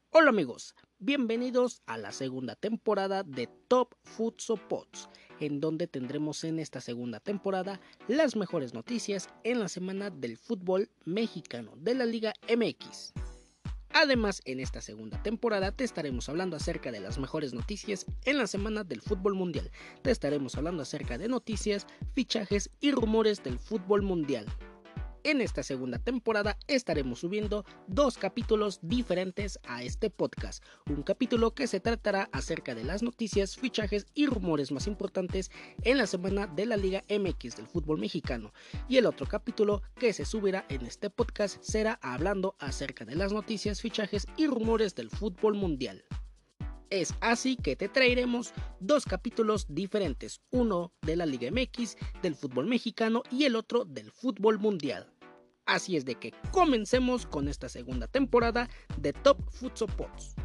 Hola amigos, bienvenidos a la segunda temporada de Top Futso Pods, en donde tendremos en esta segunda temporada las mejores noticias en la semana del fútbol mexicano de la Liga MX. Además, en esta segunda temporada te estaremos hablando acerca de las mejores noticias en la semana del fútbol mundial. Te estaremos hablando acerca de noticias, fichajes y rumores del fútbol mundial. En esta segunda temporada estaremos subiendo 2 capítulos diferentes a este podcast. Un capítulo que se tratará acerca de las noticias, fichajes y rumores más importantes en la semana de la Liga MX del fútbol mexicano. Y el otro capítulo que se subirá en este podcast será hablando acerca de las noticias, fichajes y rumores del fútbol mundial. Es así que te traeremos 2 capítulos diferentes, uno de la Liga MX, del fútbol mexicano y el otro del fútbol mundial. Así es de que comencemos con esta segunda temporada de Top Futso Pods.